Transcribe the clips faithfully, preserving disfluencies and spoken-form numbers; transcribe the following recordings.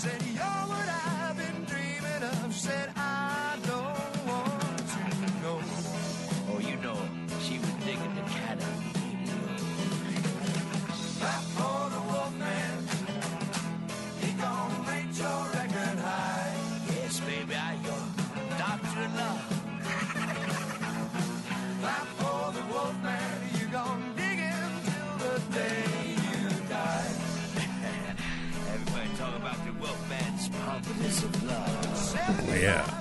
Said, you're what I've been dreaming of. Said, I don't want to know. Oh, you know, she was digging the cat out. Clap for the Wolfman. He gon' reach your record high. Yes, baby, I your doctor of love. Clap for the Wolfman. You gon' dig him till the day you die. Everybody talk about the Wolfman's properties of love. Yeah.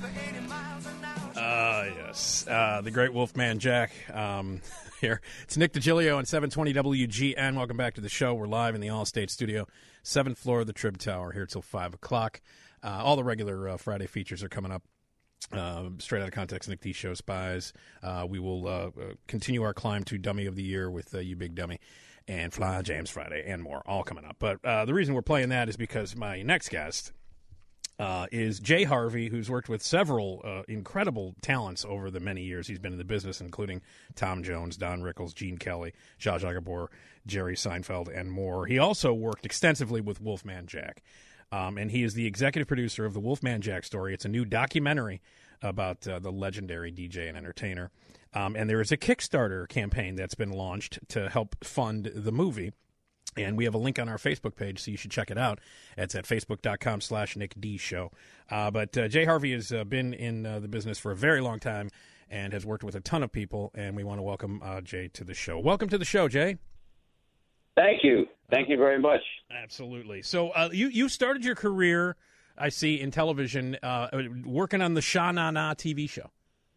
Uh, yes. Uh, the great Wolfman Jack um, here. It's Nick DiGilio on seven twenty W G N. Welcome back to the show. We're live in the Allstate studio, seventh floor of the Trib Tower, here till five o'clock. Uh, all the regular uh, Friday features are coming up. Uh, straight out of context, Nick D Show Spies. Uh, we will uh, uh, continue our climb to Dummy of the Year with uh, You Big Dummy and Fly James Friday and more, all coming up. But uh, the reason we're playing that is because my next guest uh, is Jay Harvey, who's worked with several uh, incredible talents over the many years he's been in the business, including Tom Jones, Don Rickles, Gene Kelly, Zsa Zsa Gabor, Jerry Seinfeld, and more. He also worked extensively with Wolfman Jack. Um, and he is the executive producer of the Wolfman Jack Story. It's a new documentary about uh, the legendary D J and entertainer. Um, and there is a Kickstarter campaign that's been launched to help fund the movie. And we have a link on our Facebook page, so you should check it out. It's at facebook.com slash Nick D Show. Uh, but uh, Jay Harvey has uh, been in uh, the business for a very long time and has worked with a ton of people. And we want to welcome uh, Jay to the show. Welcome to the show, Jay. Thank you. Thank you very much. Absolutely. So uh, you, you started your career, I see, in television, uh, working on the Sha Na Na T V show.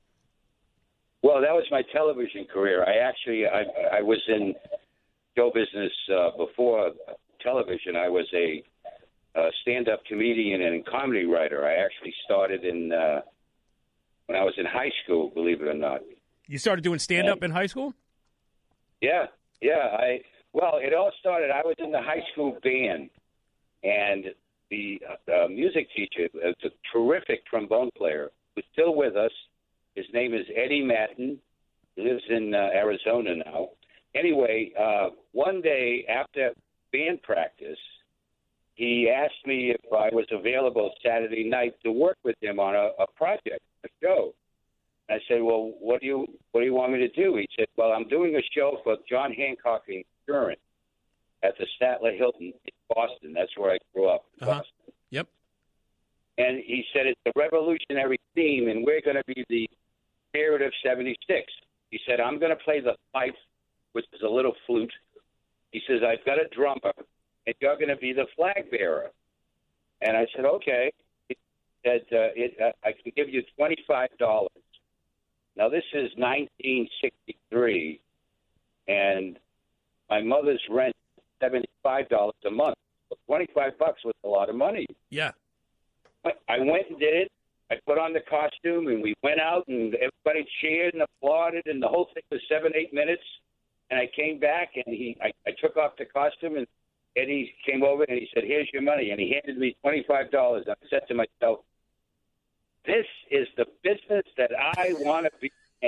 Well, that was my television career. I actually, I, I was in show business uh, before television. I was a, a stand-up comedian and comedy writer. I actually started in uh, when I was in high school, believe it or not. You started doing stand-up and, in high school? Yeah, yeah. I Well, it all started, I was in the high school band, and the uh, music teacher, was a terrific trombone player, who's still with us. His name is Eddie Madden. He lives in uh, Arizona now. Anyway, uh, one day after band practice, he asked me if I was available Saturday night to work with him on a, a project, a show. I said, well, what do you what do you want me to do? He said, well, I'm doing a show for John Hancock Insurance at the Statler Hilton in Boston. That's where I grew up, in Uh-huh. Boston. Yep. And he said, it's a revolutionary theme, and we're going to be the spirit of seventy-six. He said, I'm going to play the fife, which is a little flute. He says, I've got a drummer, and you're going to be the flag bearer. And I said, okay. He said, uh, it, uh, I can give you twenty-five dollars. Now, this is nineteen sixty-three, and my mother's rent is seventy-five dollars a month. So twenty-five bucks was a lot of money. Yeah. But I went and did it. I put on the costume, and we went out, and everybody cheered and applauded, and the whole thing was seven, eight minutes. And I came back, and he, I, I took off the costume, and Eddie came over, and he said, here's your money. And he handed me twenty-five dollars. I said to myself, this is the business that I want to be in.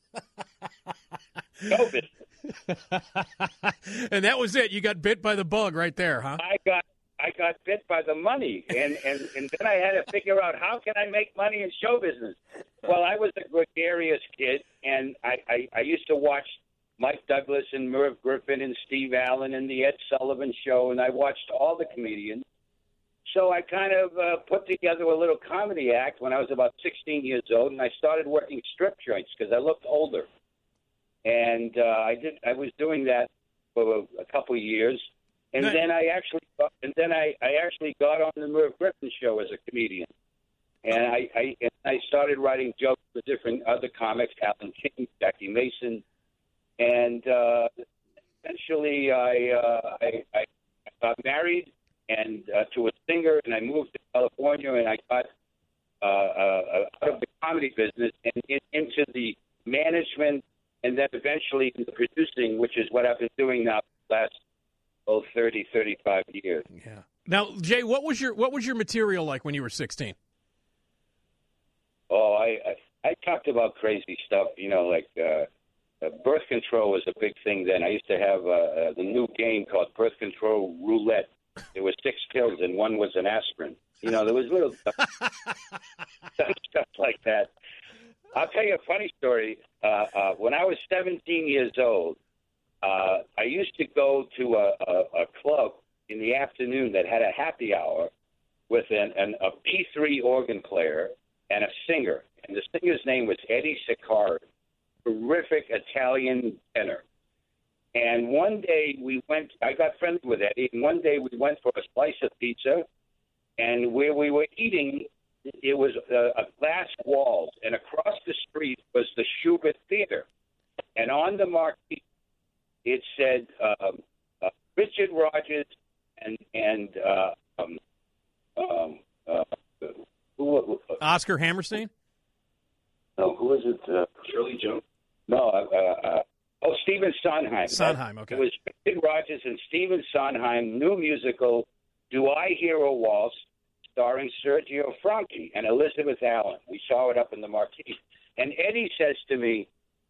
No business. And that was it. You got bit by the bug right there, huh? I got I got bit by the money, and, and, and then I had to figure out how can I make money in show business. Well, I was a gregarious kid, and I, I, I used to watch Mike Douglas and Merv Griffin and Steve Allen and the Ed Sullivan Show, and I watched all the comedians. So I kind of uh, put together a little comedy act when I was about sixteen years old, and I started working strip joints because I looked older. And uh, I did. I was doing that for a, a couple of years, and Nice. then I actually, got, and then I, I actually got on the Merv Griffin Show as a comedian, and I, I, and I started writing jokes for different other comics, Alan King, Jackie Mason, and uh, eventually I, uh, I, I got married and uh, to a singer, and I moved to California, and I got uh, uh, out of the comedy business and in, into the management, and then eventually into producing, which is what I've been doing now for the last oh, thirty, thirty-five years. Yeah. Now, Jay, what was your what was your material like when you were sixteen? Oh, I, I I talked about crazy stuff, you know, like uh, uh, birth control was a big thing then. I used to have uh, uh, the new game called Birth Control Roulette. There were six pills, and one was an aspirin. You know, there was little stuff, stuff like that. I'll tell you a funny story. Uh, uh, when I was seventeen years old, uh, I used to go to a, a, a club in the afternoon that had a happy hour with an, an, a P three organ player and a singer. And the singer's name was Eddie Sicard, terrific Italian tenor. And one day we went, I got friendly with Eddie, and one day we went for a slice of pizza, and where we were eating, it was a, a glass walls, and across the street was the Schubert Theater. And on the marquee, it said um, uh, Richard Rogers and, and uh, um, um, uh, who, who, uh, Oscar Hammerstein? No, who was it? Uh, Shirley Jones? No, uh, uh, oh, Stephen Sondheim. Sondheim, okay. It was Richard Rogers and Stephen Sondheim, new musical, Do I Hear a Waltz, starring Sergio Franchi and Elizabeth Allen. We saw it up in the marquee. And Eddie says to me,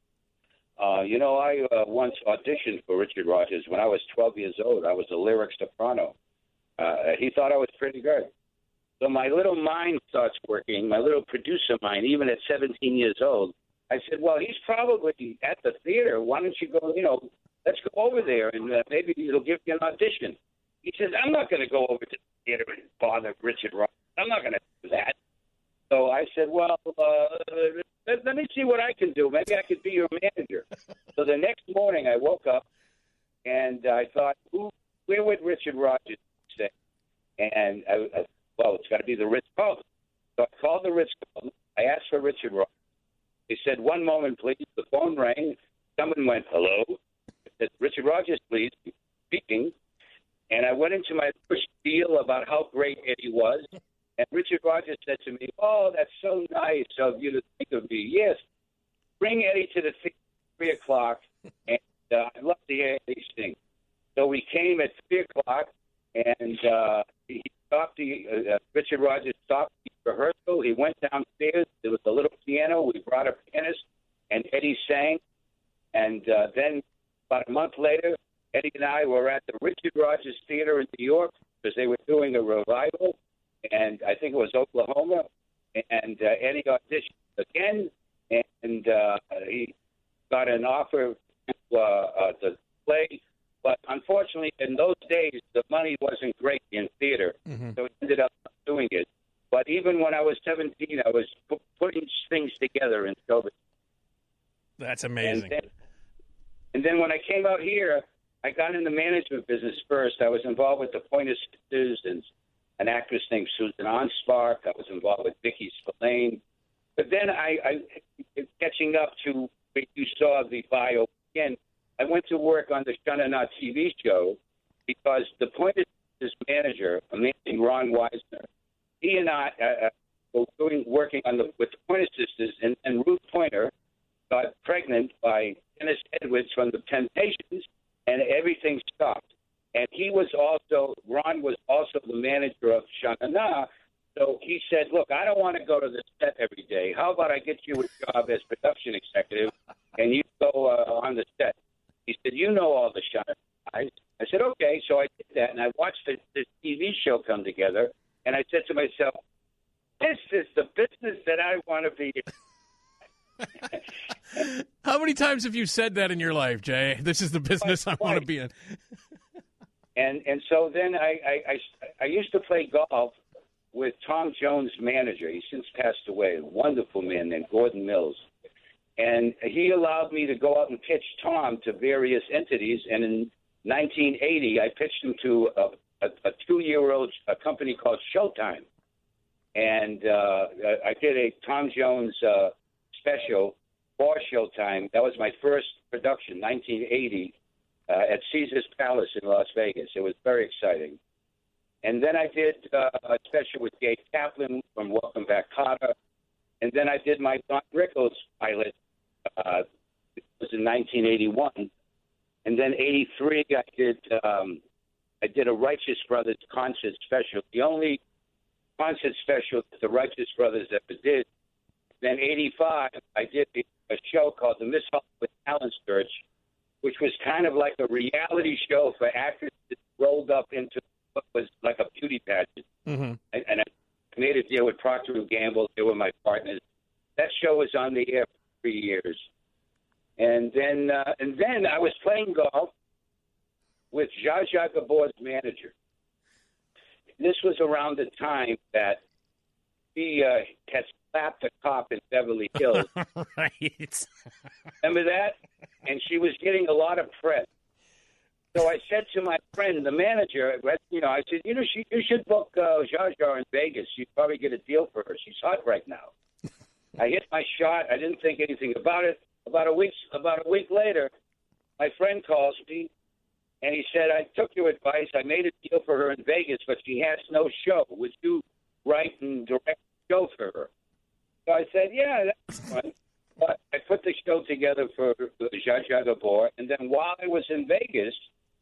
uh, you know, I uh, once auditioned for Richard Rogers when I was twelve years old. I was a lyric soprano. Uh, he thought I was pretty good. So my little mind starts working, my little producer mind, even at seventeen years old. I said, well, he's probably at the theater. Why don't you go, you know, let's go over there, and uh, maybe it'll give you an audition. He says, I'm not going to go over to the theater and bother Richard Rogers. I'm not going to do that. So I said, well, uh, let, let me see what I can do. Maybe I could be your manager. So the next morning I woke up, and I thought, who, where would Richard Rogers stay? And, I, I, well, it's got to be the Ritz-Carlton. So I called the Ritz-Carlton. I asked for Richard Rogers. They said, one moment, please. The phone rang. Someone went, hello. I said, Richard Rogers, please, speaking. And I went into my first spiel about how great Eddie was. And Richard Rogers said to me, oh, that's so nice of you to think of me. Yes, bring Eddie to the theater at three o'clock, and uh, I'd love to hear Eddie sing. So we came at three o'clock, and uh, he stopped the, uh, Richard Rogers stopped the rehearsal. He went downstairs. There was a little piano. We brought a pianist, and Eddie sang. And uh, then about a month later, Eddie and I were at the Richard Rogers Theater in New York because they were doing a revival, and I think it was Oklahoma. And uh, Eddie auditioned again, and uh, he got an offer to, uh, uh, to play. But unfortunately, in those days, the money wasn't great in theater, mm-hmm. so he ended up doing it. But even when I was seventeen, I was p- putting things together in show business. That's amazing. And then, and then when I came out here, I got in the management business first. I was involved with the Pointer Sisters and an actress named Susan Onspark. I was involved with Vicky Spillane. But then I, I, catching up to what you saw the bio again, I went to work on the Sha Na Na T V show because the Pointer Sisters manager, a man named Ron Weisner, he and I uh, were doing, working on the, with the Pointer Sisters, and, and Ruth Pointer got pregnant by Dennis Edwards from the Temptations, and everything stopped. And he was also, Ron was also the manager of Sha Na Na, so he said, look, I don't want to go to the set every day. How about I get you a job as production executive, and you go uh, on the set? He said, you know all the Sha Na Na guys. I said, okay. So I did that, and I watched the, this T V show come together, and I said to myself, this is the business that I want to be in. How many times have you said that in your life, Jay? This is the business I want to be in. And and so then I, I, I, I used to play golf with Tom Jones' manager. He's since passed away, a wonderful man named Gordon Mills. And he allowed me to go out and pitch Tom to various entities. And in nineteen eighty, I pitched him to a, a, a two-year-old a company called Showtime. And uh, I did a Tom Jones uh, special for Showtime. That was my first production, nineteen eighty, uh, at Caesar's Palace in Las Vegas. It was very exciting. And then I did uh, a special with Gabe Kaplan from Welcome Back, Kotter. And then I did my Don Rickles pilot. Uh, it was in nineteen eighty-one. And then eighty-three, I did um, I did a Righteous Brothers concert special. The only concert special that the Righteous Brothers ever did. Then eighty-five, I did a show called the Miss Hollywood Talent Search, which was kind of like a reality show for actors that rolled up into was like a beauty pageant. Mm-hmm. And, and I made a deal with Procter and Gamble. They were my partners. That show was on the air for three years. And then, uh, and then I was playing golf with Zsa Zsa Gabor's manager. This was around the time that he uh, had slapped a cop in Beverly Hills. Right. Remember that? And she was getting a lot of press. So I said to my friend, the manager, you know, I said, you know, she, you should book uh, Zsa Zsa in Vegas. You'd probably get a deal for her. She's hot right now. I hit my shot. I didn't think anything about it. About a week, about a week later, my friend calls me, and he said, I took your advice. I made a deal for her in Vegas, but she has no show. Would you write and direct a show for her? So I said, yeah, that's fun. But I put the show together for Zsa Zsa Gabor, and then while I was in Vegas,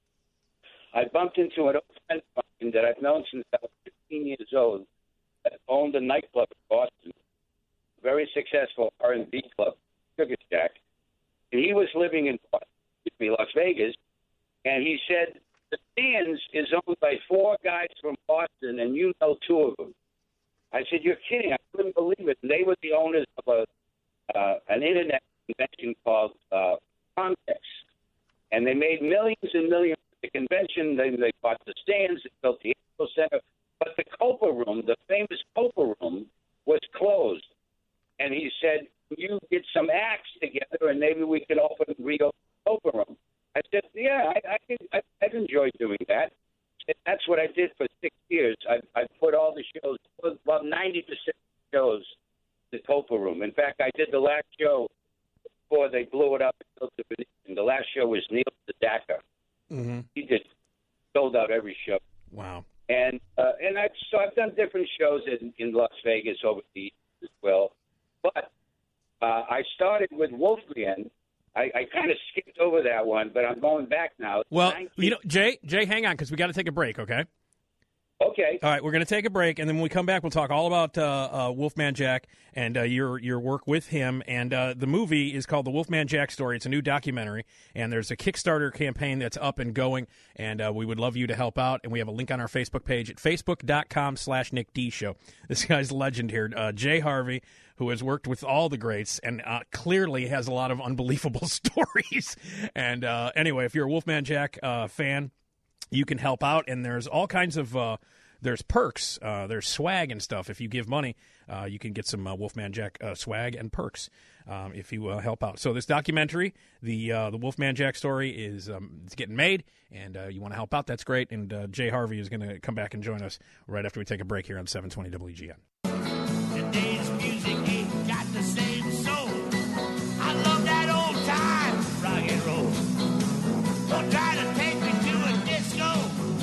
I bumped into an old friend of mine that I've known since I was fifteen years old that owned a nightclub in Boston, very successful R and B club, Sugar Shack. And he was living in Boston, excuse me, Las Vegas, and he said, the Sands is owned by four guys from Boston, and you know two of them. I said, you're kidding. I couldn't believe it. And they were the owners of a uh, an internet convention called uh, Context. And they made millions and millions at the convention. They, they bought the stands, they built the Expo Center. But the Copa Room, the famous Copa Room, was closed. And he said, you get some acts together and maybe we could open reopen the Copa Room. I said, yeah, I, I could, I, I'd enjoy doing that. And that's what I did for six years. I, I put all the shows, about ninety percent of the shows, in the Copa Room. In fact, I did the last show before they blew it up and built the Venetian. The last show was Neil Sedaka. Mm-hmm. He did sold out every show. Wow. And uh, and I so I've done different shows in, in Las Vegas over the years as well. But uh, I started with Wolfman. I, I kind of skipped over that one, but I'm going back now. Well, nineteen you know, Jay, Jay, hang on, because we got to take a break, okay? Okay. All right, we're going to take a break, and then when we come back, we'll talk all about uh, uh, Wolfman Jack and uh, your your work with him. And uh, the movie is called The Wolfman Jack Story. It's a new documentary, and there's a Kickstarter campaign that's up and going, and uh, we would love you to help out. And we have a link on our Facebook page at facebook.com slash Nick D Show. This guy's legend here, uh, Jay Harvey, who has worked with all the greats and uh, clearly has a lot of unbelievable stories. And uh, anyway, if you're a Wolfman Jack uh, fan, you can help out, and there's all kinds of uh, there's perks, uh, there's swag and stuff. If you give money, uh, you can get some uh, Wolfman Jack uh, swag and perks um, if you uh, help out. So this documentary, the uh, the Wolfman Jack story, is um, it's getting made, and uh, you want to help out, that's great. And uh, Jay Harvey is going to come back and join us right after we take a break here on seven twenty W G N. Today's music ain't got the same soul. I love that old time rock and roll. Don't try to take me to a disco.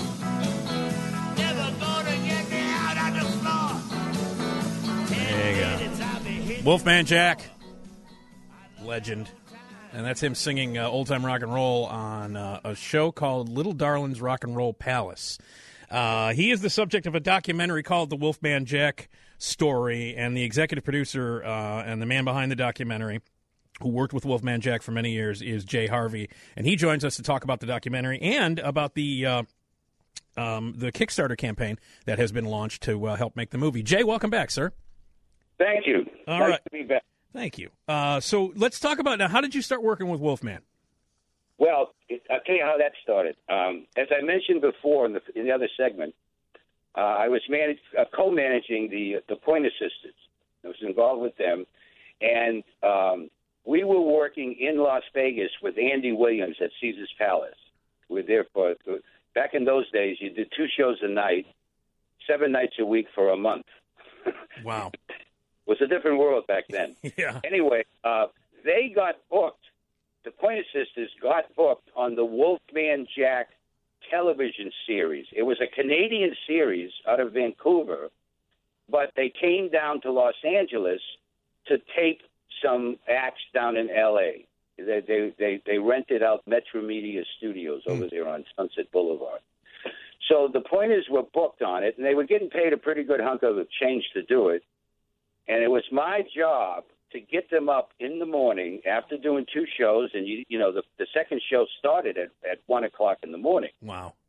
Never gonna get me out on the floor. There you go. Wolfman Jack, legend. And that's him singing uh, old-time rock and roll on uh, a show called Little Darling's Rock and Roll Palace. Uh, he is the subject of a documentary called The Wolfman Jack Story, and the executive producer uh, and the man behind the documentary, who worked with Wolfman Jack for many years, is Jay Harvey. And he joins us to talk about the documentary and about the uh, um, the Kickstarter campaign that has been launched to uh, help make the movie. Jay, welcome back, sir. Thank you. All nice right. to be back. Thank you. Uh, so let's talk about now. How did you start working with Wolfman? Well, it, I'll tell you how that started. Um, as I mentioned before in the, in the other segment, uh, I was manage, uh, co-managing the the Pointer Sisters. I was involved with them, and um, we were working in Las Vegas with Andy Williams at Caesar's Palace. We were there for back in those days. You did two shows a night, seven nights a week for a month. Wow. It was a different world back then. Yeah. Anyway, uh, they got booked. The Pointer Sisters got booked on the Wolfman Jack television series. It was a Canadian series out of Vancouver, but they came down to Los Angeles to tape some acts down in L A. They they they, they rented out Metro Media Studios over mm. there on Sunset Boulevard. So the Pointers were booked on it, and they were getting paid a pretty good hunk of change to do it. And it was my job to get them up in the morning after doing two shows, and you you know the the second show started at, at one o'clock in the morning. Wow!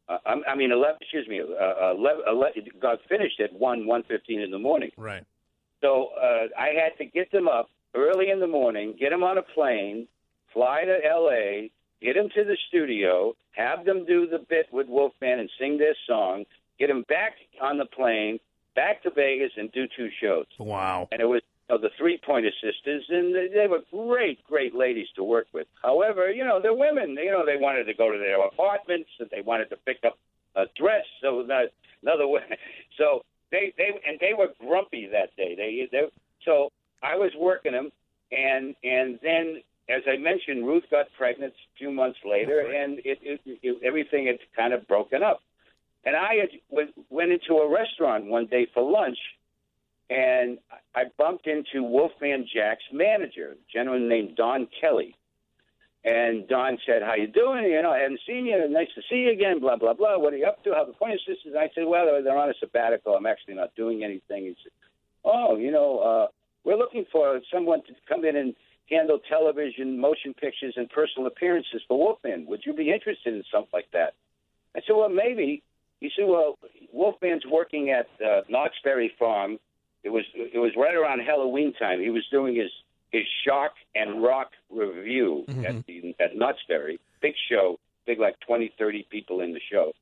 Uh, I, I mean, eleven. Excuse me. Uh, eleven, eleven, it got finished at one one fifteen in the morning. Right. So uh, I had to get them up early in the morning, get them on a plane, fly to L A, get them to the studio, have them do the bit with Wolfman and sing their song, get them back on the plane, back to Vegas, and do two shows. Wow. And it was you know, the Three Pointer Sisters, and they, they were great, great ladies to work with. However, you know, they're women. You know, they wanted to go to their apartments, and they wanted to pick up a dress. So that, another way. So they, they and they were grumpy that day. They, they so I was working them, and and then, as I mentioned, Ruth got pregnant a few months later, and it, it, it, everything had kind of broken up. And I had, went, went into a restaurant one day for lunch, and I bumped into Wolfman Jack's manager, a gentleman named Don Kelly. And Don said, "How you doing? You know, I hadn't seen you. Nice to see you again, blah, blah, blah. What are you up to? How the Pointer Sisters?" And I said, "Well, they're on a sabbatical. I'm actually not doing anything." He said, "Oh, you know, uh, we're looking for someone to come in and handle television, motion pictures, and personal appearances for Wolfman. Would you be interested in something like that?" I said, "Well, maybe." He said, "Well, Wolfman's working at uh, Knott's Berry Farm. It was it was right around Halloween time. He was doing his, his Shock and Rock review Mm-hmm. at the, at Knott's Berry. Big show, big like twenty, thirty people in the show.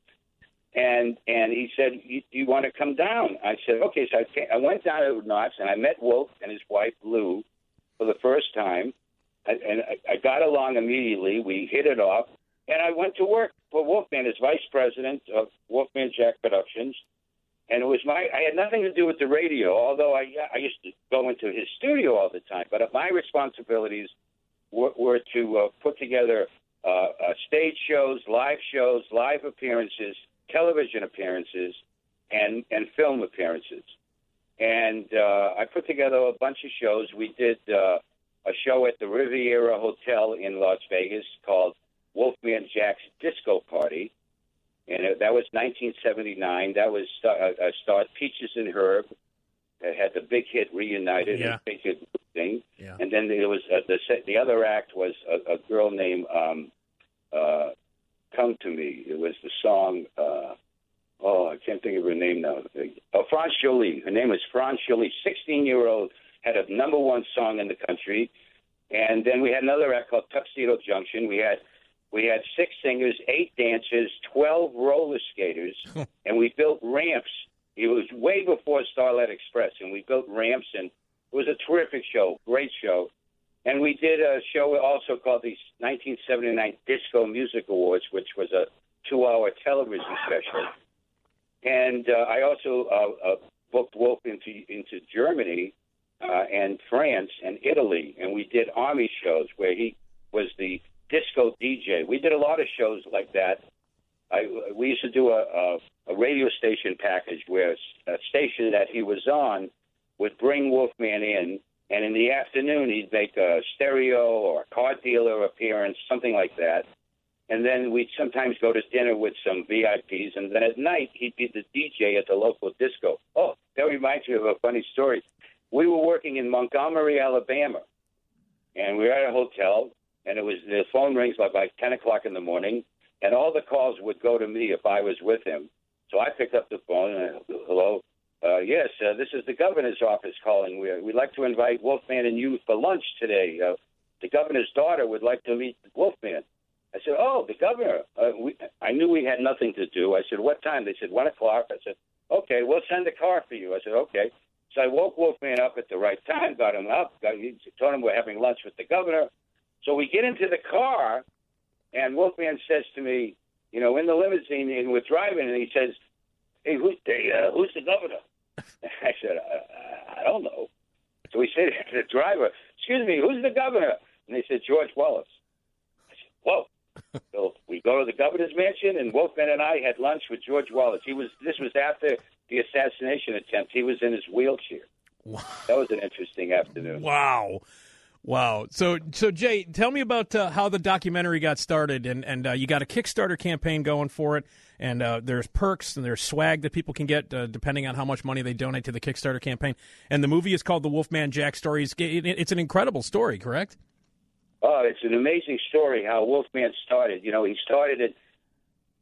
And and he said, you, you want to come down?" I said, "Okay." So I, came, I went down to Knott's, and I met Wolf and his wife, Lou, for the first time. I, and I, I got along immediately. We hit it off. And I went to work for Wolfman as vice president of Wolfman Jack Productions. And it was my, I had nothing to do with the radio, although I, I used to go into his studio all the time. But my responsibilities were, were to uh, put together uh, uh, stage shows, live shows, live appearances, television appearances, and, and film appearances. And uh, I put together a bunch of shows. We did uh, a show at the Riviera Hotel in Las Vegas called Wolfman Jack's Disco Party, and it, that was nineteen seventy-nine. That was uh, uh, starred Peaches and Herb. That had the big hit Reunited, Yeah. and big hit thing. Yeah. And then there was uh, the the other act was a, a girl named um, uh, Come to Me. It was the song. Uh, oh, I can't think of her name now. Oh, France Jolie. Her name was France Jolie. Sixteen-year-old, had a number one song in the country. And then we had another act called Tuxedo Junction. We had We had six singers, eight dancers, twelve roller skaters, and we built ramps. It was way before Starlight Express, and we built ramps, and it was a terrific show, great show. And we did a show also called the nineteen seventy-nine Disco Music Awards, which was a two-hour television special. And uh, I also uh, uh, booked Wolf into into Germany uh, and France and Italy, and we did army shows where he was the disco D J. We did a lot of shows like that. I, we used to do a, a, a radio station package where a station that he was on would bring Wolfman in, and in the afternoon he'd make a stereo or a car dealer appearance, something like that. And then we'd sometimes go to dinner with some V I Ps, and then at night he'd be the D J at the local disco. Oh, that reminds me of a funny story. We were working in Montgomery, Alabama, and we were at a hotel, and it was the phone rings like, like ten o'clock in the morning, and all the calls would go to me if I was with him. So I picked up the phone, and hello, uh, yes, uh, this is the governor's office calling. We, we'd like to invite Wolfman and you for lunch today. Uh, the governor's daughter would like to meet Wolfman. I said, oh, the governor. Uh, we, I knew we had nothing to do. I said, what time? They said, one o'clock. I said, okay, we'll send a car for you. I said, okay. So I woke Wolfman up at the right time, got him up, got, told him we're having lunch with the governor. So we get into the car, and Wolfman says to me, you know, in the limousine, and we're driving, and he says, hey, who's the, uh, who's the governor? I said, I, I don't know. So we said to the driver, excuse me, who's the governor? And they said, George Wallace. I said, whoa. So we go to the governor's mansion, and Wolfman and I had lunch with George Wallace. He was. This was after the assassination attempt. He was in his wheelchair. Wow. That was an interesting afternoon. Wow. Wow. So, so Jay, tell me about uh, how the documentary got started, and and uh, you got a Kickstarter campaign going for it, and uh, there's perks and there's swag that people can get uh, depending on how much money they donate to the Kickstarter campaign. And the movie is called The Wolfman Jack Stories. It, it, it's an incredible story, correct? Oh, it's an amazing story how Wolfman started. You know, he started it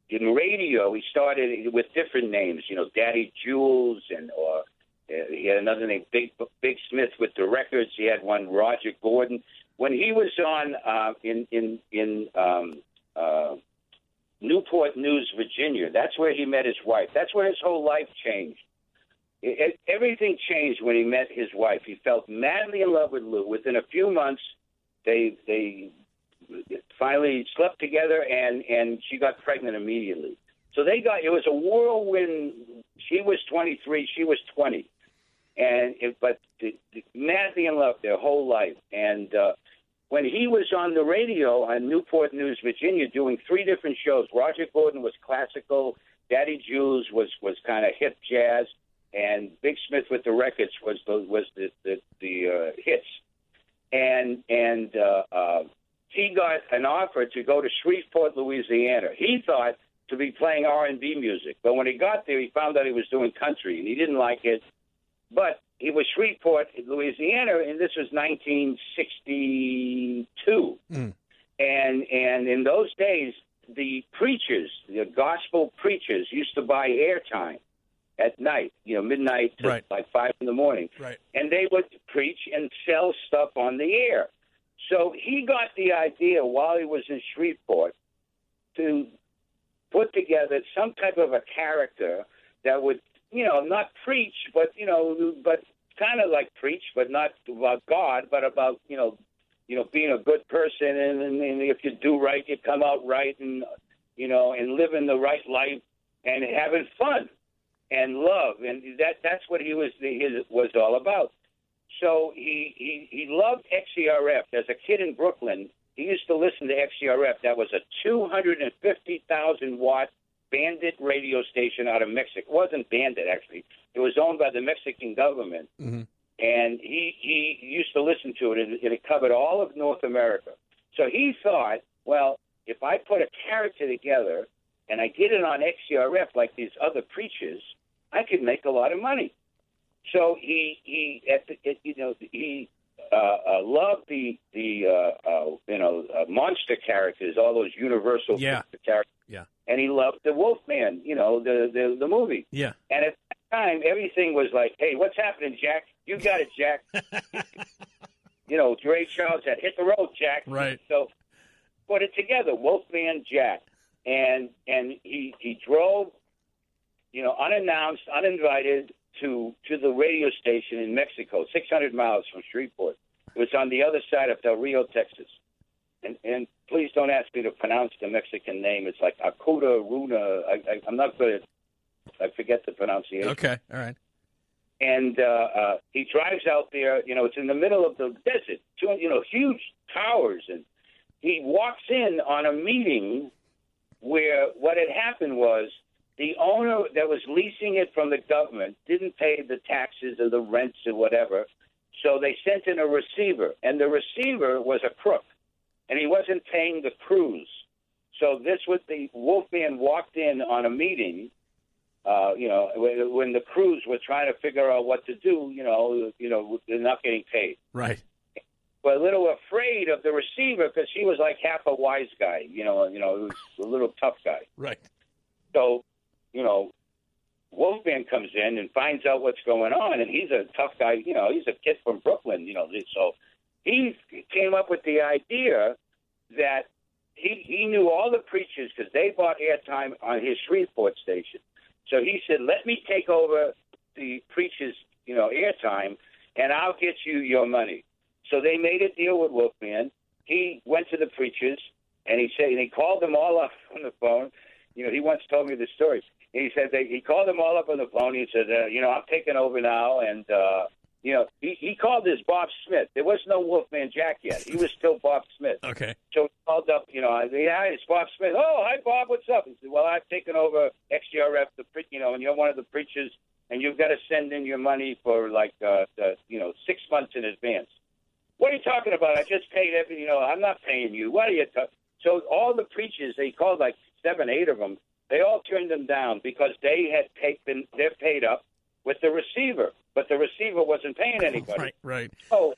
in radio, he started with different names, you know, Daddy Jules, and or uh, he had another name, Big Big Smith with the records. He had one, Roger Gordon. When he was on uh, in in in um, uh, Newport News, Virginia, that's where he met his wife. That's where his whole life changed. It, it, everything changed when he met his wife. He felt madly in love with Lou. Within a few months, they they finally slept together, and, and she got pregnant immediately. So they got, it was a whirlwind. She was twenty-three, she was twenty. And it, but the, the, madly in love their whole life. And uh, when he was on the radio on Newport News, Virginia, doing three different shows, Roger Gordon was classical, Daddy Jules was, was kind of hip jazz, and Big Smith with the records was the, was the, the, the uh, hits. And, and uh, uh, he got an offer to go to Shreveport, Louisiana. He thought to be playing R and B music. But when he got there, he found out he was doing country, and he didn't like it. But it was Shreveport, Louisiana, and this was nineteen sixty-two. Mm. And and in those days, the preachers, the gospel preachers, used to buy airtime at night, you know, midnight to right. like five in the morning. Right. And they would preach and sell stuff on the air. So he got the idea while he was in Shreveport to put together some type of a character that would, you know, not preach, but, you know, but kind of like preach, but not about God, but about, you know, you know, being a good person, and, and, and if you do right, you come out right, and, you know, and living the right life and having fun and love. And that that's what he was his, was all about. So he, he, he loved X E R F. As a kid in Brooklyn, he used to listen to X E R F. That was a two hundred fifty thousand watt bandit radio station out of Mexico. It wasn't bandit, actually. It was owned by the Mexican government. Mm-hmm. And he, he used to listen to it, and it covered all of North America. So he thought, well, if I put a character together and I get it on X E R F like these other preachers, I could make a lot of money. So he, he at the, it, you know, he uh, uh, loved the, the uh, uh, you know, uh, monster characters, all those Universal yeah. characters. Yeah. And he loved the Wolfman, you know, the, the, the movie. Yeah. And at that time, everything was like, hey, what's happening, Jack? You got it, Jack. You know, Ray Charles had hit the road, Jack. Right. So put it together, Wolfman Jack. And and he, he drove, you know, unannounced, uninvited to, to the radio station in Mexico, six hundred miles from Shreveport. It was on the other side of Del Rio, Texas. And, and please don't ask me to pronounce the Mexican name. It's like Acuda Runa. I, I, I'm not good at I forget the pronunciation. Okay, all right. And uh, uh, he drives out there. You know, it's in the middle of the desert. Two, you know, huge towers. And he walks in on a meeting where what had happened was the owner that was leasing it from the government didn't pay the taxes or the rents or whatever. So they sent in a receiver. And the receiver was a crook. And he wasn't paying the crews. So this was the Wolfman walked in on a meeting, uh, you know, when, when the crews were trying to figure out what to do, you know, you know, they're not getting paid. Right. But a little afraid of the receiver because he was like half a wise guy, you know, you know, he was a little tough guy. Right. So, you know, Wolfman comes in and finds out what's going on, and he's a tough guy, you know, he's a kid from Brooklyn, you know, so he came up with the idea that he, he knew all the preachers because they bought airtime on his Shreveport station. So he said, let me take over the preachers, you know, airtime, and I'll get you your money. So they made a deal with Wolfman. He went to the preachers, and he said, and he called them all up on the phone. You know, he once told me this story. And he said they, he called them all up on the phone. He said, uh, you know, I'm taking over now, and uh, you know, he, he called this Bob Smith. There was no Wolfman Jack yet. He was still Bob Smith. Okay. So he called up, you know, yeah, it's Bob Smith. Oh, hi, Bob, what's up? He said, well, I've taken over X G R F, the, you know, and you're one of the preachers, and you've got to send in your money for, like, uh, the, you know, six months in advance. What are you talking about? I just paid every, you know, I'm not paying you. What are you talking? So all the preachers, they called like seven, eight of them, they all turned them down because they had taken, they're paid up with the receiver, but the receiver wasn't paying anybody. Right, right. So,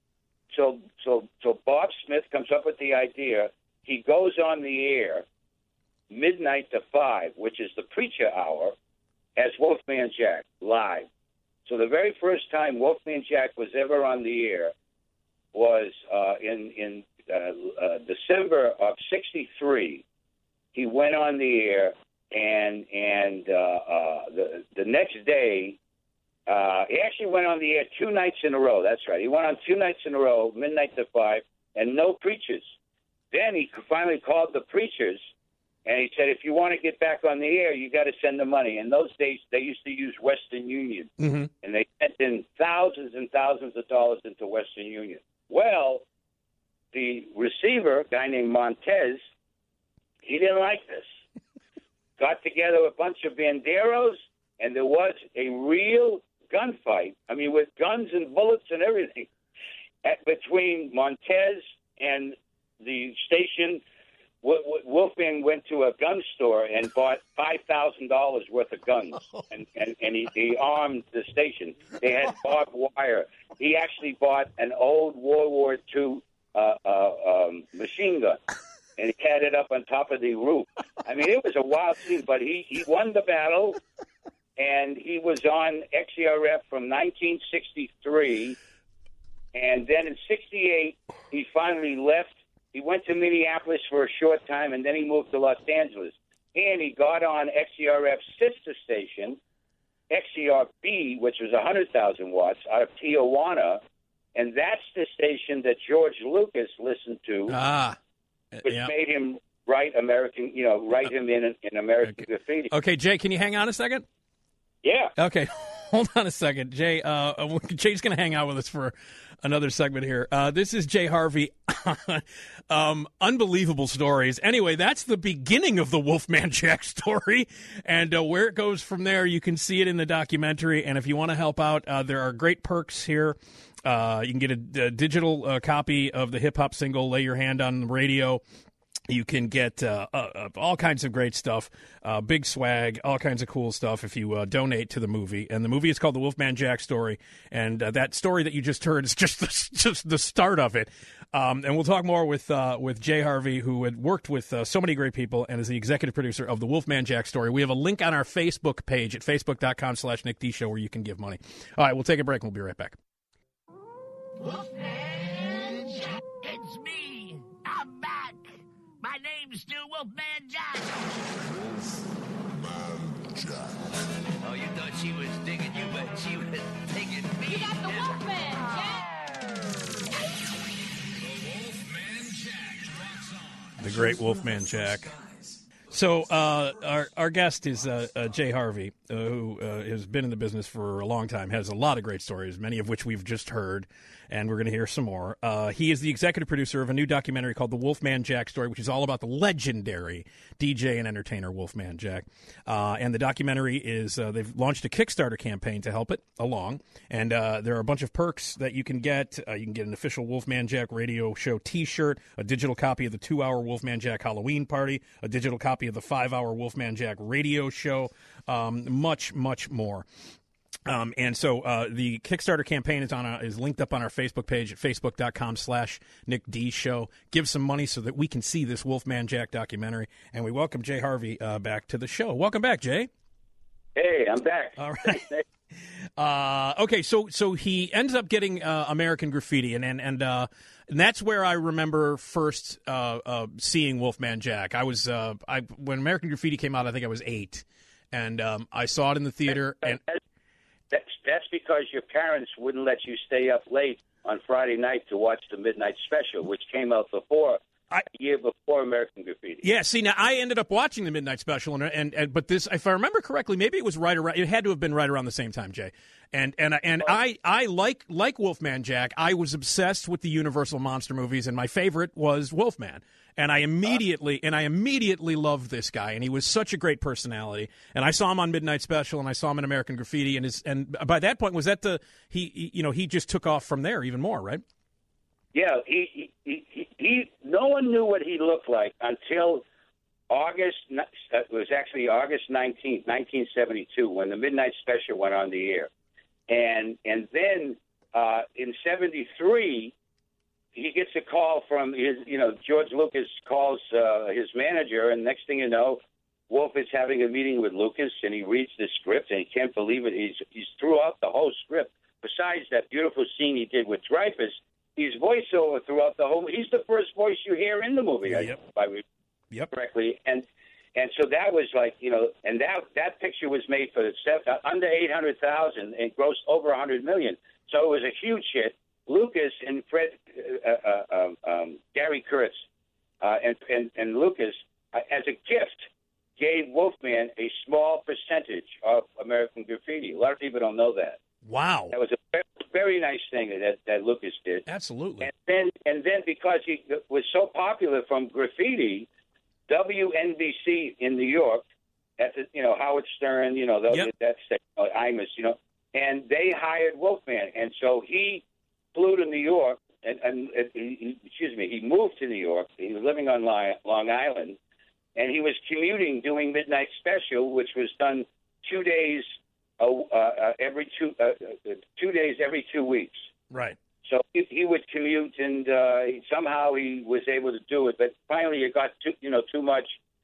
so, so, so Bob Smith comes up with the idea. He goes on the air, midnight to five, which is the preacher hour, as Wolfman Jack live. So the very first time Wolfman Jack was ever on the air was uh, in in uh, uh, December of sixty-three. He went on the air, and and uh, uh, the the next day, uh, he actually went on the air two nights in a row. That's right. He went on two nights in a row, midnight to five, and no preachers. Then he finally called the preachers, and he said, if you want to get back on the air, you got to send the money. In those days, they used to use Western Union, Mm-hmm. and they sent in thousands and thousands of dollars into Western Union. Well, the receiver, a guy named Montez, he didn't like this. Got together a bunch of banderos, and there was a real gunfight. I mean, with guns and bullets and everything, at, between Montez and the station. W- w- Wolfman went to a gun store and bought five thousand dollars worth of guns, and, and, and he, he armed the station. They had barbed wire. He actually bought an old World War Two uh, uh, um, machine gun, and he had it up on top of the roof. I mean, it was a wild scene, but he, he won the battle, and he was on X E R F from nineteen sixty-three, and then in sixty-eight, he finally left. He went to Minneapolis for a short time, and then he moved to Los Angeles. And he got on X E R F's sister station, X E R B, which was one hundred thousand watts, out of Tijuana. And that's the station that George Lucas listened to, Ah, which yeah. made him write American, you know, write him in in American Okay. Graffiti. Okay, Jay, can you hang on a second? Yeah. Okay, hold on a second. Jay, uh, Jay's going to hang out with us for another segment here. Uh, this is Jay Harvey. um, unbelievable stories. Anyway, that's the beginning of the Wolfman Jack story. And uh, where it goes from there, you can see it in the documentary. And if you want to help out, uh, there are great perks here. Uh, you can get a, a digital uh, copy of the hip-hop single, Lay Your Hand on the Radio. You can get uh, uh, all kinds of great stuff, uh, big swag, all kinds of cool stuff if you uh, donate to the movie. And the movie is called The Wolfman Jack Story. And uh, that story that you just heard is just the, just the start of it. Um, and we'll talk more with uh, with Jay Harvey, who had worked with uh, so many great people and is the executive producer of The Wolfman Jack Story. We have a link on our Facebook page at facebook.com slash Nick D Show where you can give money. All right, we'll take a break and we'll be right back. Wolfman Jack, it's me. I'm back. My name's still Wolfman Jack. Wolfman Jack. Oh, you thought she was digging you, but she was digging me. You got the Wolfman Jack. The great Wolfman Jack. So uh, our our guest is uh, uh, Jay Harvey, uh, who uh, has been in the business for a long time, has a lot of great stories, many of which we've just heard, and we're going to hear some more. Uh, he is the executive producer of a new documentary called The Wolfman Jack Story, which is all about the legendary D J and entertainer Wolfman Jack. Uh, and the documentary is, uh, they've launched a Kickstarter campaign to help it along, and uh, there are a bunch of perks that you can get. Uh, you can get an official Wolfman Jack radio show T-shirt, a digital copy of the two-hour Wolfman Jack Halloween party, a digital copy of the five-hour Wolfman Jack radio show, um, much, much more. Um, and so uh, the Kickstarter campaign is on a, is linked up on our Facebook page at facebook.com slash Nick D Show. Give some money so that we can see this Wolfman Jack documentary. And we welcome Jay Harvey uh, back to the show. Welcome back, Jay. Hey, I'm back. All right. Uh, okay, so so he ends up getting uh, American Graffiti, and and and, uh, and that's where I remember first uh, uh, seeing Wolfman Jack. I was uh, I when American Graffiti came out, I think I was eight, and um, I saw it in the theater. And That's, that's because your parents wouldn't let you stay up late on Friday night to watch the Midnight Special, which came out before I, a year before American Graffiti. Yeah, see, now I ended up watching the Midnight Special, and, and and but this, if I remember correctly, maybe it was right around. It had to have been right around the same time, Jay. And and and I I like like Wolfman Jack. I was obsessed with the Universal monster movies, and my favorite was Wolfman. And I immediately and I immediately loved this guy, and he was such a great personality. And I saw him on Midnight Special, and I saw him in American Graffiti, and his and by that point was that the he, he you know he just took off from there even more, right? Yeah, he, he, he, he, no one knew what he looked like until August, it was actually August nineteenth, nineteen seventy-two, when the Midnight Special went on the air. And and then uh, in seventy-three, he gets a call from his, you know, George Lucas calls uh, his manager, and next thing you know, Wolf is having a meeting with Lucas, and he reads the script, and he can't believe it. He's he's throughout the whole script. Besides that beautiful scene he did with Dreyfus, he's voiceover throughout the whole. He's the first voice you hear in the movie, Yep. if I remember Yep. correctly, and and so that was like, you know, and that that picture was made for the seven, uh, under eight hundred thousand and grossed over a hundred million. So it was a huge hit. Lucas and Fred, uh, uh, um, um, Gary Kurtz, uh, and, and and Lucas, uh, as a gift, gave Wolfman a small percentage of American Graffiti. A lot of people don't know that. Wow. That was a very, very nice thing that that Lucas did. Absolutely. And then and then because he was so popular from Graffiti, W N B C in New York, that's a, you know Howard Stern, you know those, Yep. that's uh, Imus, you know, and they hired Wolfman, and so he flew to New York, and, and uh, he, excuse me, he moved to New York. He was living on Long Island, and he was commuting, doing Midnight Special, which was done two days, uh, uh, every two uh, two days every two weeks. Right. So he, he would commute, and uh, somehow he was able to do it. But finally, it got too, you know, too much.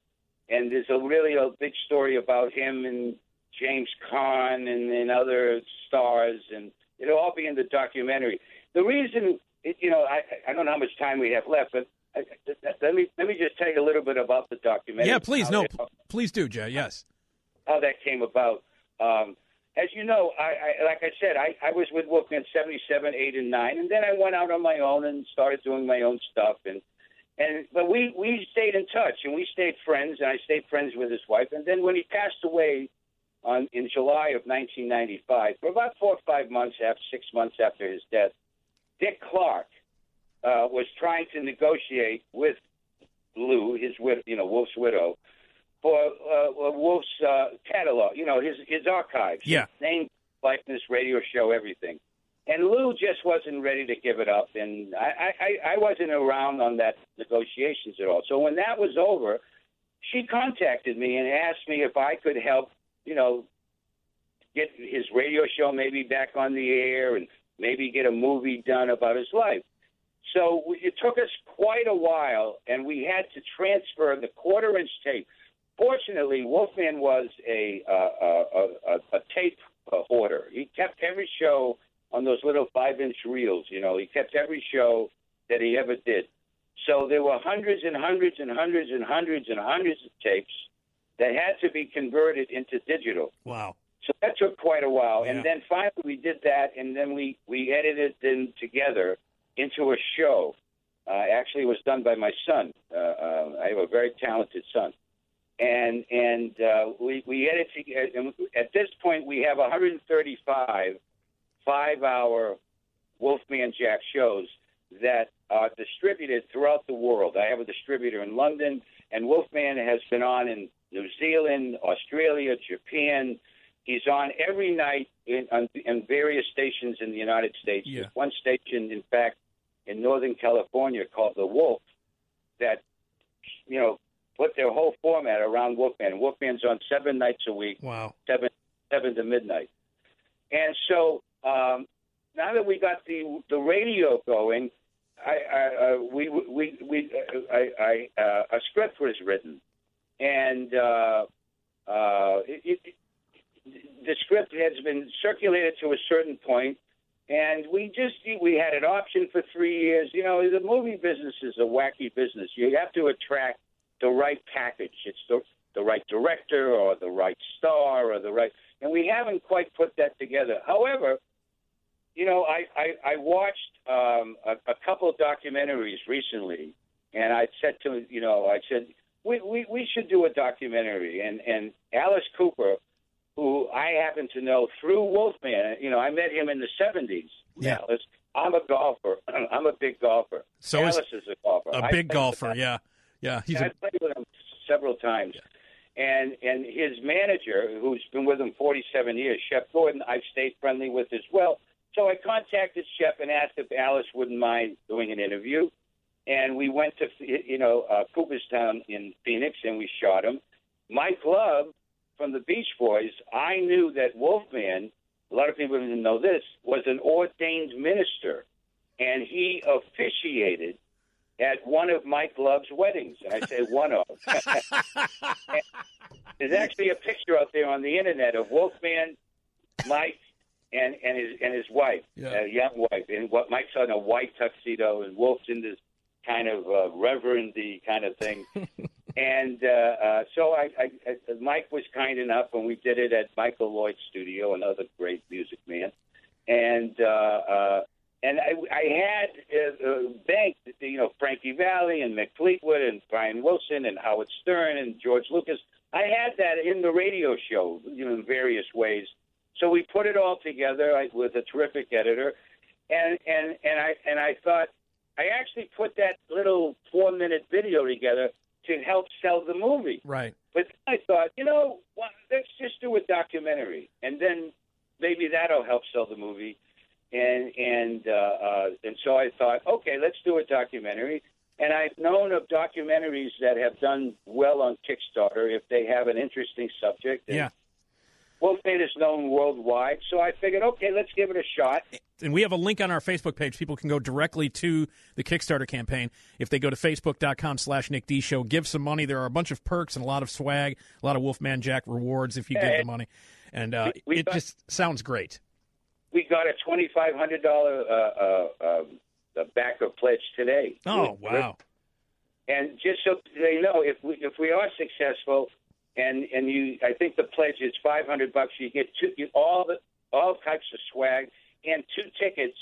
And there's a really a big story about him and James Caan and, and other stars, and it'll all be in the documentary. The reason, it, you know, I, I don't know how much time we have left, but I, let me let me just tell you a little bit about the documentary. Yeah, please, how no, they- p- please do, Jay. Yes. how that came about. Um, as you know, I, I like I said, I, I was with Wolfman seventy-seven, eight, and nine, and then I went out on my own and started doing my own stuff. And and but we we stayed in touch, and we stayed friends, and I stayed friends with his wife. And then when he passed away on in July of nineteen ninety-five, for about four or five months after six months after his death, Dick Clark uh, was trying to negotiate with Lou, his wid- you know Wolf's widow, for uh, Wolf's uh, catalog, you know, his his archives. Yeah. His name, likeness, radio show, everything. And Lou just wasn't ready to give it up, and I, I, I wasn't around on that negotiations at all. So when that was over, she contacted me and asked me if I could help, you know, get his radio show maybe back on the air and maybe get a movie done about his life. So it took us quite a while, and we had to transfer the quarter-inch tape. Fortunately, Wolfman was a uh, a, a, a tape uh, hoarder. He kept every show on those little five-inch reels. You know, he kept every show that he ever did. So there were hundreds and hundreds and hundreds and hundreds and hundreds of tapes that had to be converted into digital. Wow. So that took quite a while. Yeah. And then finally we did that, and then we, we edited them together into a show. Uh, actually, it was done by my son. Uh, uh, I have a very talented son. And and uh, we, we edited, and at this point we have one hundred thirty-five five-hour Wolfman Jack shows that are distributed throughout the world. I have a distributor in London, and Wolfman has been on in New Zealand, Australia, Japan. He's on every night in, on, in various stations in the United States. Yeah. There's one station, in fact, in Northern California called The Wolf that, you know, put their whole format around Wolfman. Wolfman's on seven nights a week, Wow. seven seven to midnight. And so um, now that we got the the radio going, I, I uh, we we we uh, I, I uh, a script was written, and uh, uh, it, it, the script has been circulated to a certain point, and we just we had an option for three years. You know, the movie business is a wacky business. You have to attract the right package. It's the the right director or the right star or the right, and we haven't quite put that together. However, you know, I I, I watched um, a, a couple of documentaries recently, and I said to you know I said we we, we should do a documentary, and and Alice Cooper, who I happen to know through Wolfman, you know, I met him in the seventies. Yeah. Alice, I'm a golfer. I'm a big golfer. So is Alice is a golfer. A I big played golfer, with- yeah. Yeah, he's I a, played with him several times. And and his manager, who's been with him forty-seven years, Shep Gordon, I've stayed friendly with as well. So I contacted Shep and asked if Alice wouldn't mind doing an interview. And we went to, you know, uh, Cooperstown in Phoenix, and we shot him. Mike Love from the Beach Boys, I knew that Wolfman, a lot of people didn't know this, was an ordained minister. and he officiated at one of Mike Love's weddings. And I say one of. There's actually a picture out there on the internet of Wolfman, Mike, and, and his and his wife, Yeah. a young wife. And what Mike's on a white tuxedo, and Wolf's in this kind of uh, reverend-y kind of thing. And uh, uh, so I, I, I, Mike was kind enough, and we did it at Michael Lloyd's studio, another great music man. And uh, uh, and I, I had uh, uh, banked, you know, Frankie Valli and Mick Fleetwood and Brian Wilson and Howard Stern and George Lucas. I had that in the radio show, you know, in various ways. So we put it all together I, with a terrific editor, and and and I and I thought I actually put that little four-minute video together to help sell the movie. Right. But I thought, you know, well, let's just do a documentary, and then maybe that'll help sell the movie. And and uh, uh, and so I thought, okay, let's do a documentary. And I've known of documentaries that have done well on Kickstarter if they have an interesting subject. And Yeah. Wolfman is known worldwide, so I figured, okay, let's give it a shot. And we have a link on our Facebook page. People can go directly to the Kickstarter campaign. If they go to facebook.com slash Nick D Show, give some money. There are a bunch of perks and a lot of swag, a lot of Wolfman Jack rewards if you Yeah, give the money. And uh, we- we it got- just sounds great. We got a twenty-five hundred dollars uh, uh, uh, backer pledge today. Oh, We're- wow. And just so they know, if we if we are successful, and and you, I think the pledge is five hundred bucks. You get two, you, all the all types of swag and two tickets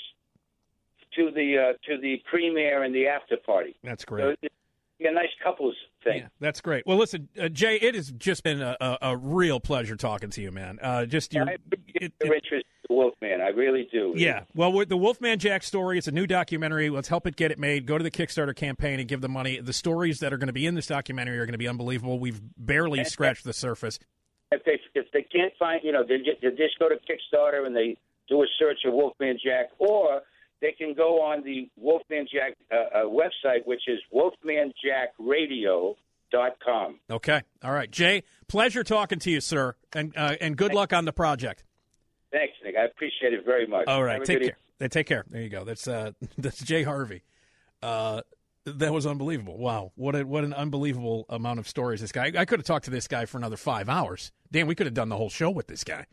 to the uh, to the premiere and the after party. That's So great. it's a nice couples thing. Yeah, that's great. Well, listen, uh, Jay, it has just been a, a, a real pleasure talking to you, man. Uh, just your, I appreciate it- your it- interest in Wolfman. I really do. Yeah. Well, with the Wolfman Jack story, it's a new documentary. Let's help it get it made. Go to the Kickstarter campaign and give the money. The stories that are going to be in this documentary are going to be unbelievable. We've barely And- scratched the surface. If they if they can't find, you know, they, ju- they just go to Kickstarter and they do a search of Wolfman Jack, or they can go on the Wolfman Jack uh, uh, website, which is wolfman jack radio dot com. Okay. All right. Jay, pleasure talking to you, sir, and uh, and good luck on the project. Thanks, Nick. I appreciate it very much. All Have right. a Take good care. They take care. There you go. That's uh, that's Jay Harvey. Uh, that was unbelievable. Wow. What a, what an unbelievable amount of stories this guy. I could have talked to this guy for another five hours. Dan, we could have done the whole show with this guy.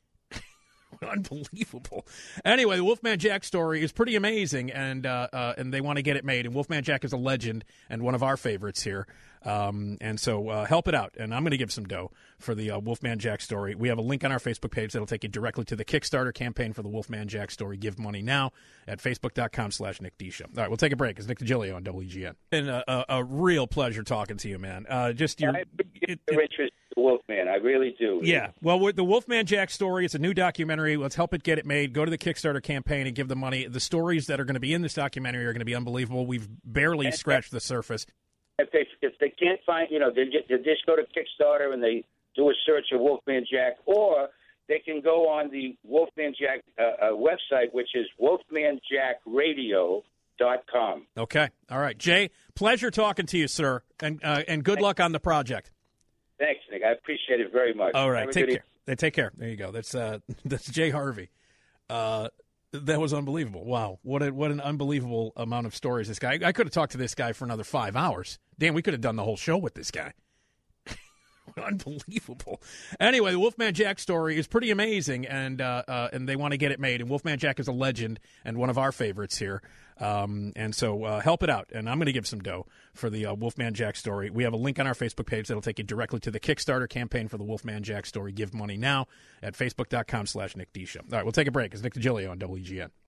Unbelievable. Anyway, the Wolfman Jack story is pretty amazing, and uh, uh, and they want to get it made. And Wolfman Jack is a legend and one of our favorites here. Um, and so uh, help it out. And I'm going to give some dough for the uh, Wolfman Jack story. We have a link on our Facebook page that'll take you directly to the Kickstarter campaign for the Wolfman Jack story. Give money now at facebook.com slash Nick D Show. All right, we'll take a break. It's Nick DiGilio on W G N. And a, a, a real pleasure talking to you, man. Uh, just your, I appreciate it- your it- interest in Wolfman. I really do. yeah. Well, with the Wolfman Jack story, it's a new documentary. Let's help it get it made. Go to the Kickstarter campaign and give the money. The stories that are going to be in this documentary are going to be unbelievable. We've barely scratched the surface. If they if they can't find, you know, they just, they just go to Kickstarter and they do a search of Wolfman Jack, or they can go on the Wolfman Jack uh, uh, website, which is wolfman jack radio dot com. Okay. All right. Jay, pleasure talking to you, sir, and uh, and good luck on the project. Thanks, Nick. I appreciate it very much. All right. Have a Take good care. They take care. There you go. That's uh, that's Jay Harvey. Uh, that was unbelievable. Wow. What a, what an unbelievable amount of stories this guy. I could have talked to this guy for another five hours. Dan, we could have done the whole show with this guy. Unbelievable. Anyway, the Wolfman Jack story is pretty amazing, and uh, uh, and they want to get it made. And Wolfman Jack is a legend and one of our favorites here. Um, and so uh, help it out. And I'm going to give some dough for the uh, Wolfman Jack story. We have a link on our Facebook page that'll take you directly to the Kickstarter campaign for the Wolfman Jack story. Give money now at facebook.com slash Nick D Show. All right, we'll take a break. It's Nick DiGilio on W G N.